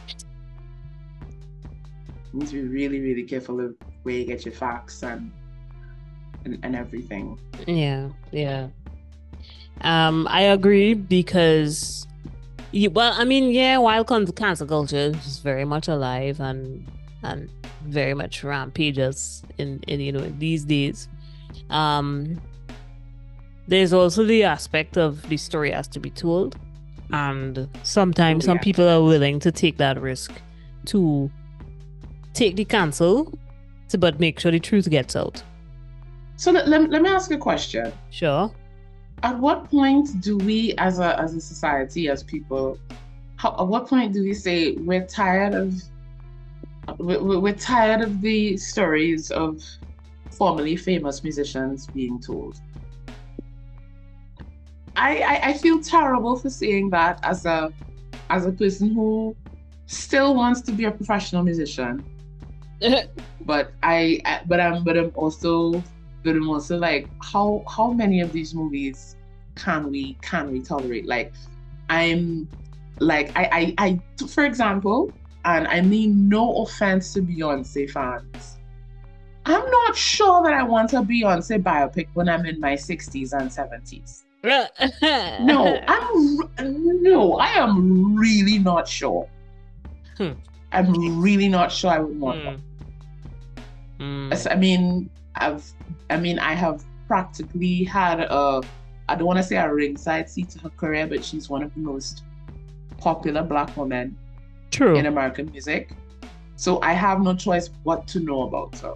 You need to be really, really careful of where you get your facts and everything. Yeah. I agree because, while cancel culture is very much alive and very much rampages in these days. Um, there's also the aspect of the story has to be told, and sometimes Oh, some yeah. people are willing to take that risk to take the cancel, but make sure the truth gets out. So let me ask a question. Sure. At what point do we, as a society, as people, at what point do we say we're tired of we're tired of the stories of formerly famous musicians being told? I feel terrible for saying that as a person who still wants to be a professional musician, but I'm also like, how many of these movies can we tolerate? Like, I'm like I for example, and I mean no offense to Beyonce fans, I'm not sure that I want a Beyonce biopic when I'm in my 60s and 70s. No, I am really not sure. I'm really not sure I would want one. I mean, I have practically had I don't want to say a ringside seat to her career, but she's one of the most popular Black women in American music. So I have no choice but to know about her.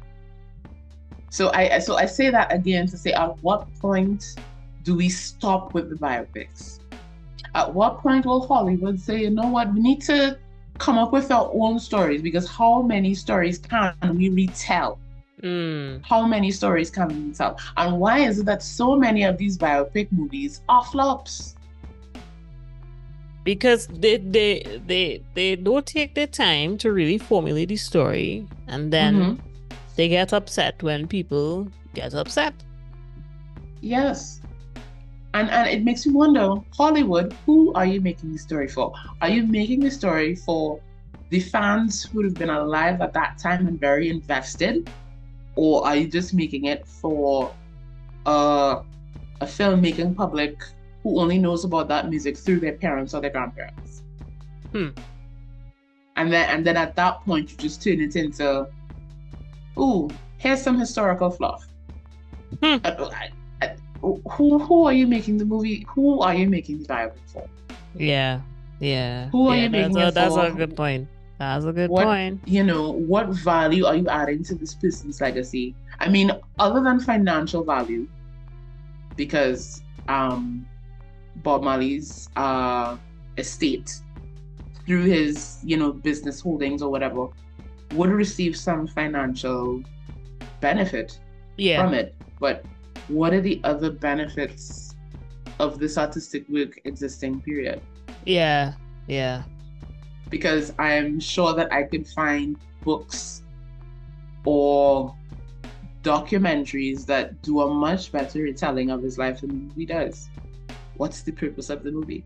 So I say that again to say, at what point do we stop with the biopics? At what point will Hollywood say, you know what, we need to come up with our own stories? Because how many stories can we retell? How many stories can we retell? And why is it that so many of these biopic movies are flops? Because they don't take their time to really formulate the story, and then they get upset when people get upset. Yes. And it makes me wonder, Hollywood, who are you making the story for? Are you making the story for the fans who have been alive at that time and very invested? Or are you just making it for a filmmaking public who only knows about that music through their parents or their grandparents? And then at that point, you just turn it into, ooh, here's some historical fluff. Who are you making the movie? Who are you making the biopic for? Yeah. Who are you making it for? That's a good point. That's a good point. You know, what value are you adding to this person's legacy? I mean, other than financial value, because Bob Marley's estate, through his, business holdings or whatever, would receive some financial benefit from it. But what are the other benefits of this artistic work existing, period? Yeah. Because I'm sure that I could find books or documentaries that do a much better retelling of his life than the movie does. What's the purpose of the movie?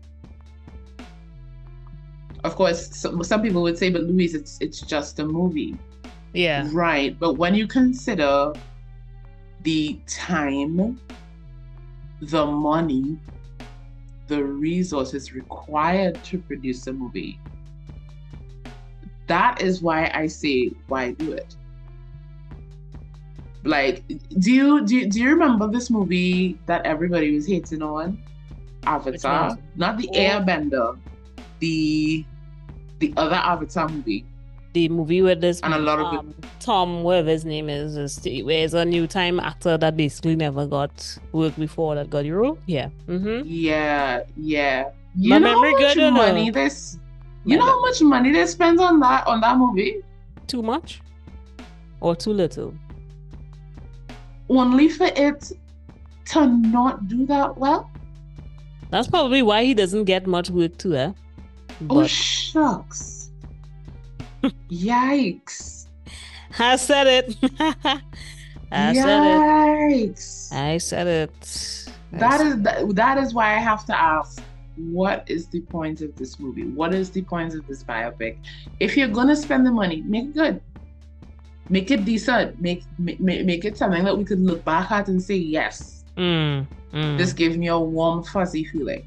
Of course, some people would say, but Louise, it's just a movie. Yeah. Right. But when you consider the time, the money, the resources required to produce a movie, that is why I say, why do it? Like, do you remember this movie that everybody was hating on? Avatar? Not the Airbender, the other Avatar movie. The movie with this and a lot of Tom, whatever his name is where it's a new time actor that basically never got work before that got the role. Yeah. Yeah. You know how much money they spent on that movie? Too much? Or too little? Only for it to not do that well? That's probably why he doesn't get much work too, eh? Oh, shucks. Yikes. I said it. I said it. That is why I have to ask, what is the point of this movie? What is the point of this biopic? If you're gonna spend the money, make it good. Make it decent. Make it something that we could look back at and say, yes. This gives me a warm, fuzzy feeling.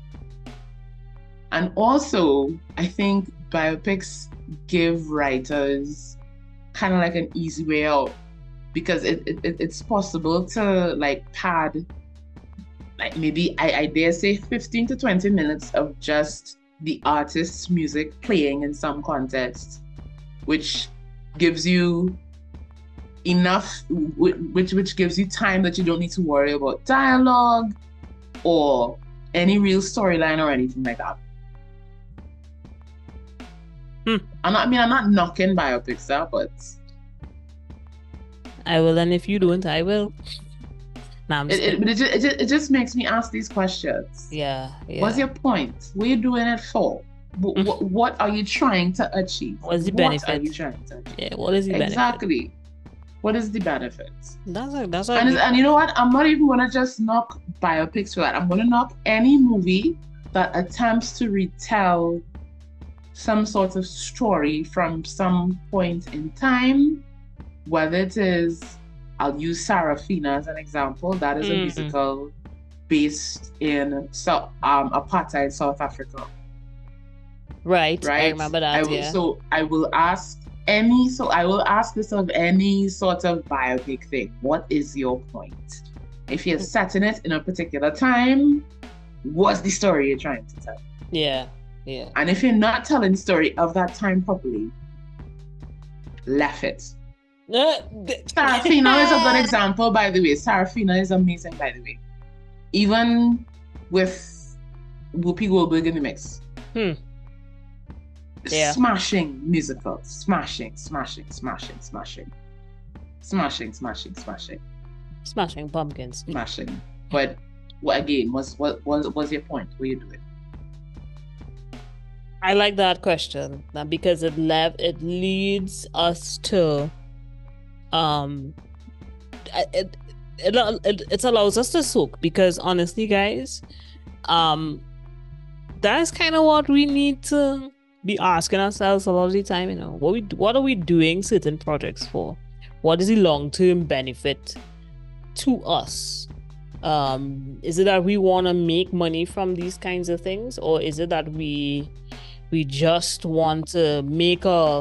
And also, I think biopics give writers kind of like an easy way out because it's possible to like pad like maybe I dare say 15 to 20 minutes of just the artist's music playing in some context, which gives you enough, which gives you time that you don't need to worry about dialogue or any real storyline or anything like that. I'm not knocking biopics out, but I will, and if you don't, I will. Nah, it just makes me ask these questions. Yeah. What's your point? What are you doing it for? What are you trying to achieve? What's the benefit? What are you trying to achieve? Yeah, what is the benefit? Exactly. What is the benefit? And you know what? I'm not even gonna just knock biopics for that. I'm gonna knock any movie that attempts to retell some sort of story from some point in time, whether it is, I'll use Sarafina as an example. That is a musical based in apartheid South Africa. Right. I remember that. So I will ask this of any sort of biopic thing. What is your point? If you're setting it in a particular time, what's the story you're trying to tell? Yeah. And if you're not telling the story of that time properly, laugh it. Sarafina is a good example, by the way. Sarafina is amazing, by the way. Even with Whoopi Goldberg in the mix. Yeah. Smashing musical. Smashing pumpkins. Smashing. But again, what's your point? What are you doing? I like that question because it leads us to it allows us to soak, because honestly, guys, that's kind of what we need to be asking ourselves a lot of the time. You know, what are we doing certain projects for? What is the long-term benefit to us? Is it that we want to make money from these kinds of things, or is it that we just want to make a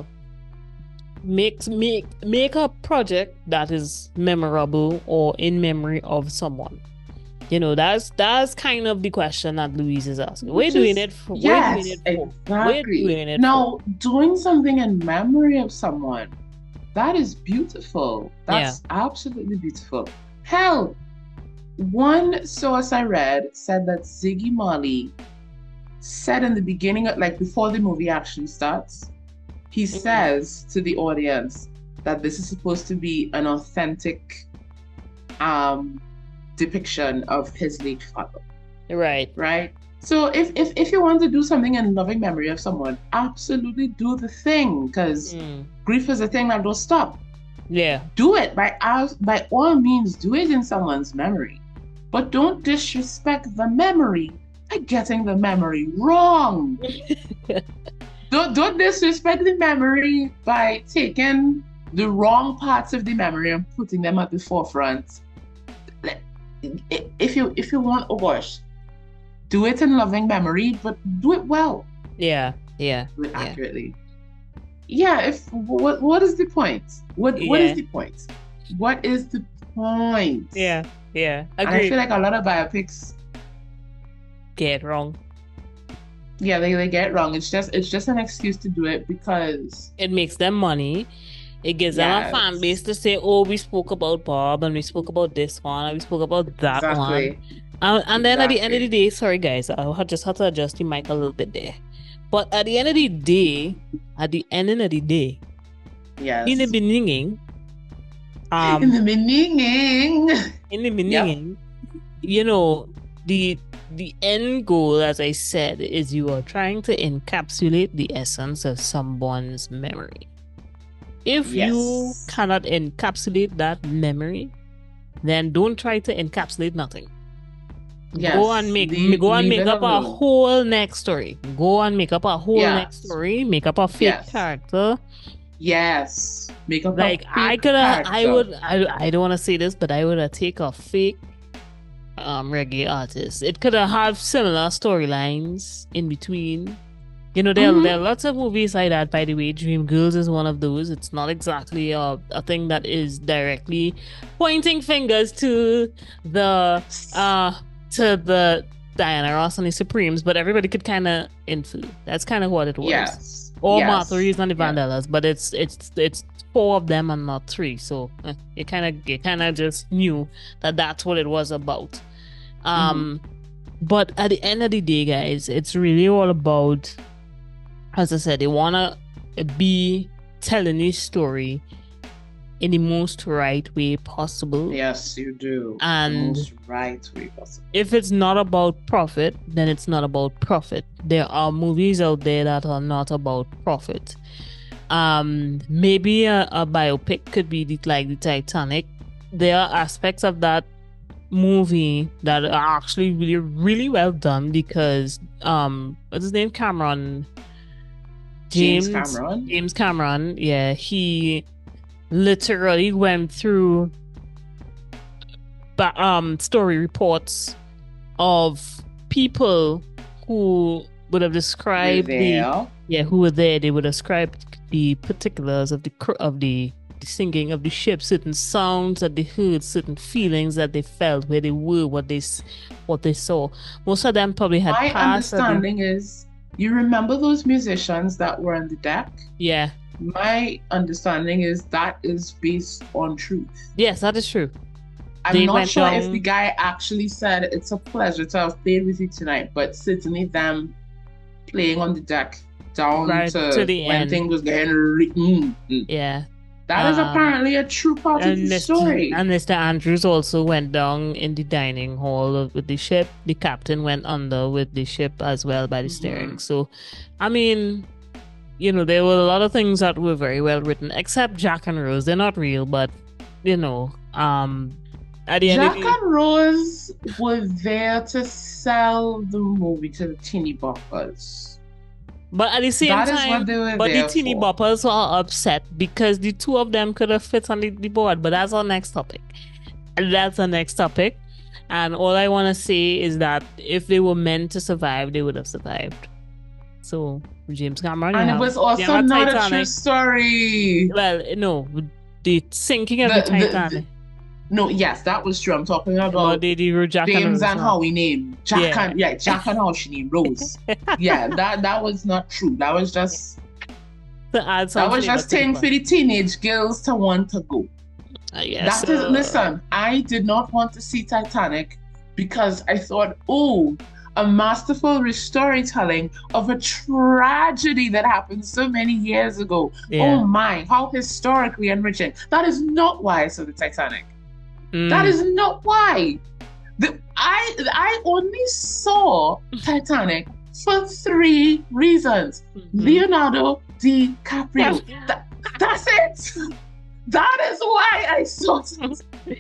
project that is memorable or in memory of someone? You know, that's kind of the question that Louise is asking. We're doing it for. Exactly. Now, doing something in memory of someone, that is beautiful. That's absolutely beautiful. Hell, one source I read said that Ziggy Marley said in the beginning, like before the movie actually starts, he says to the audience that this is supposed to be an authentic depiction of his late father. Right. So if you want to do something in loving memory of someone, absolutely do the thing, because grief is a thing that don't stop. Yeah. Do it by all means. Do it in someone's memory, but don't disrespect the memory by getting the memory wrong. Don't disrespect the memory by taking the wrong parts of the memory and putting them at the forefront. If you want, oh gosh, do it in loving memory, but do it well. Yeah. Do it accurately. Yeah. What is the point? What is the point? What is the point? Yeah. Agreed. And I feel like a lot of biopics get it wrong. Yeah, they get it wrong. It's just an excuse to do it because it makes them money. It gives them a fan base to say, "Oh, we spoke about Bob, and we spoke about this one, and we spoke about that one." And then at the end of the day, sorry guys, I just had to adjust the mic a little bit there. But at the end of the day, yes, in the beginning, you know, the end goal, as I said, is you are trying to encapsulate the essence of someone's memory. If you cannot encapsulate that memory, then don't try to encapsulate nothing. Yes. Go and make up a whole next story. Make up a fake character. Yes. Make up like a fake character. I don't want to say this, but I would take a fake reggae artist. It could have similar storylines in between, You know, there are Mm-hmm. lots of movies like that, by the way. Dreamgirls is one of those. It's not exactly a thing that is directly pointing fingers the uh to the Diana Ross and the Supremes, but everybody could kind of infer. That's kind of what it was. Yes. Or Martha Yes. Reeves and the Yes. Vandellas, but it's four of them and not three. So you kind of just knew that that's what it was about. Mm-hmm. But at the end of the day, guys, it's really all about, as I said, they wanna be telling this story in the most right way possible. Yes, you do. And the most right way possible. if it's not about profit, then it's not about profit. There are movies out there that are not about profit. Maybe a biopic could be like the Titanic. There are aspects of that movie that are actually really, really well done because what's his name? James Cameron. James Cameron, yeah, he literally went through story reports of people who would have described who were there. They would describe the particulars of the singing of the ship, certain sounds that they heard, certain feelings that they felt, where they were, what they saw. Most of them probably had My passed. understanding is, you remember those musicians that were on the deck? Yeah. My understanding is that is based on truth. Yes, that is true. I'm not sure if the guy actually said it's a pleasure to have played with you tonight, but certainly them playing on the deck down right to the when end. things was getting yeah. That is apparently a true part of the story. And Mr. Andrews also went down in the dining hall with the ship. The captain went under with the ship as well by the steering. So, I mean, you know, there were a lot of things that were very well written, except Jack and Rose. They're not real, but, you know, at the end Jack and Rose were there to sell the movie to the teeny boppers. But at the same time, the teeny boppers are upset because the two of them could have fit on the board. But that's our next topic. And all I want to say is that if they were meant to survive, they would have survived. So, James Cameron. And it was also not a true story. Well, no. The sinking of the Titanic. No, yes, that was true. I'm talking about James and how he named Jack and how she named Rose. Yeah, that was not true. That was just thing for the teenage girls to want to go. Yes. Listen, I did not want to see Titanic because I thought, oh, a masterful storytelling of a tragedy that happened so many years ago. Yeah. Oh my, how historically enriching. That is not why I saw the Titanic. That is not why. I only saw Titanic for 3 reasons. Leonardo DiCaprio. That's it. That is why I saw it.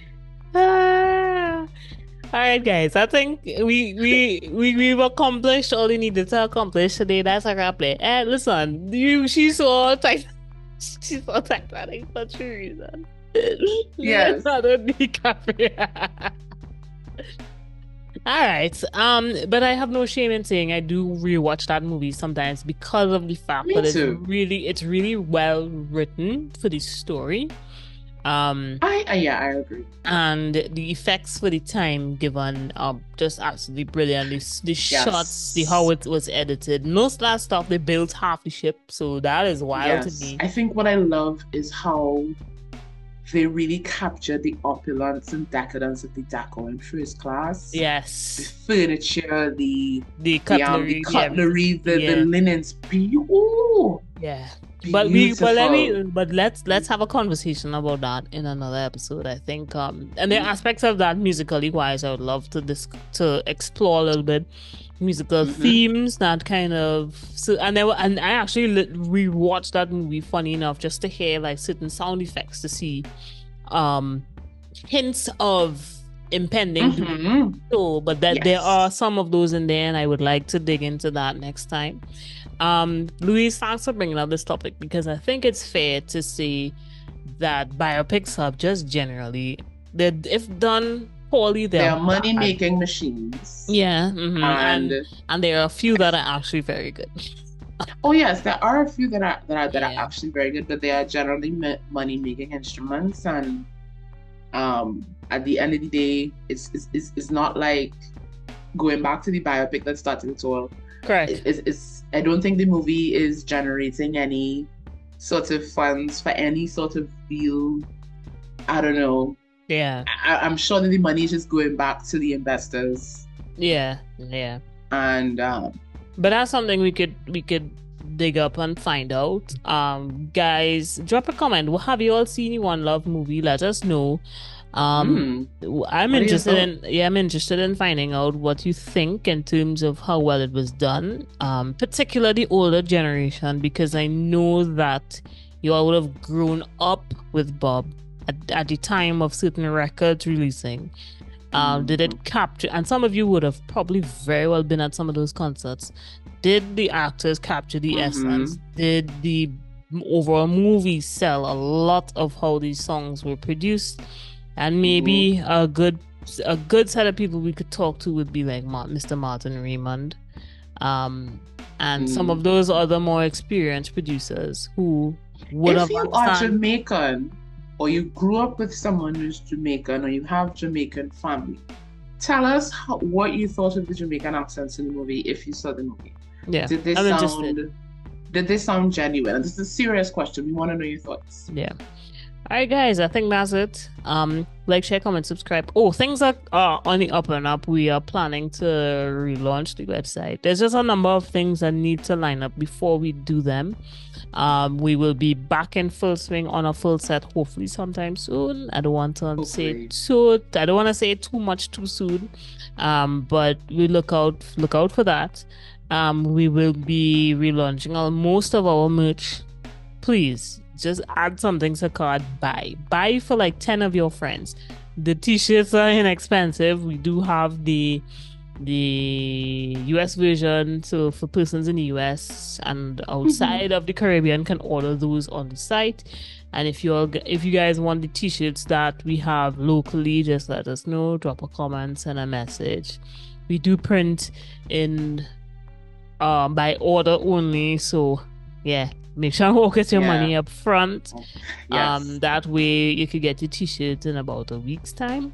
All right, guys. I think we've accomplished all we needed to accomplish today. That's a wrap. Listen, she saw Titanic. She saw Titanic for 3 reasons. Yes. All right. But I have no shame in saying I do rewatch that movie sometimes because of the fact that it's really well written for the story. I agree. And the effects for the time given are just absolutely brilliant. The shots, how it was edited. Most of that stuff, they built half the ship, so that is wild to me. I think what I love is how they really captured the opulence and decadence of the decor in first class. Yes. The furniture, the cutlery, the linens. Beautiful. Yeah. But let's have a conversation about that in another episode. I think and there are aspects of that musically wise I would love to explore a little bit. Musical themes that kind of and I actually rewatched that movie, funny enough, just to hear like certain sound effects to see hints of impending so but there are some of those in there and I would like to dig into that next time. Louise, thanks for bringing up this topic because I think it's fair to say that biopics have just generally, if done poorly, they are money-making machines. Yeah, and there are a few that are actually very good. Oh yes, there are a few that are Yeah, actually very good, but they are generally money making instruments, and at the end of the day, it's not like going back to the biopic that started it all. correct. I don't think the movie is generating any sort of funds for any sort of real, I don't know. Yeah, I'm sure that the money is just going back to the investors. yeah, yeah. And But that's something we could dig up and find out. Guys, drop a comment. What have you all seen the One Love movie? Let us know. Um, hmm, I'm what are your interested thoughts? in yeah, I'm interested in finding out what you think in terms of how well it was done. Particularly older generation, because I know that you all would have grown up with Bob at the time of certain records releasing. Did Mhm. it capture, and some of you would have probably very well been at some of those concerts. Did the actors capture the essence? Mhm. Did the overall movie sell a lot of how these songs were produced? And Mhm. maybe a good set of people we could talk to would be like Mr. Martin Raymond, um, and some of Mhm. those other more experienced producers who would If have you are understand. Jamaican, or you grew up with someone who's Jamaican, or you have Jamaican family, tell us what you thought of the Jamaican accents in the movie if you saw the movie. Yeah, Did they I'm interested. sound did they sound genuine? And this is a serious question. We want to know your thoughts. Yeah. All right, guys, I think that's it. Like, share, comment, subscribe. Oh, things are on the up and up. We are planning to relaunch the website. There's just a number of things that need to line up before we do them. We will be back in full swing on a full set, hopefully sometime soon. I don't want to say Hopefully. too. I don't want to say too much too soon. But we look out for that. We will be relaunching most of our merch. Please just add something to cart buy for like 10 of your friends. The t-shirts are inexpensive. We do have the US version, so for persons in the US and outside of the Caribbean can order those on the site. And if you guys want the t-shirts that we have locally, just let us know. Drop a comment, send a message. We do print in by order only, so yeah, make sure you get your Yeah. money up front. Yes. That way you could get your t-shirt in about a week's time.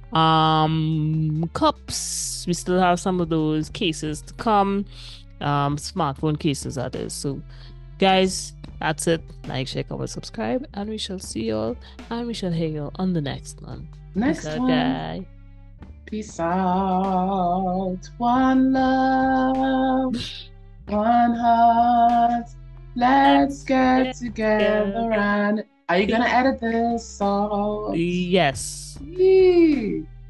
Cups, we still have some of those cases to come. Smartphone cases, that is. So guys, that's it. Like, share, comment, subscribe, and we shall see y'all, and we shall hear y'all on the next one. Peace Next out, one. guys. Peace out. One love, one heart. Let's Let's get get together together. and are you gonna edit this? So Yes. yee.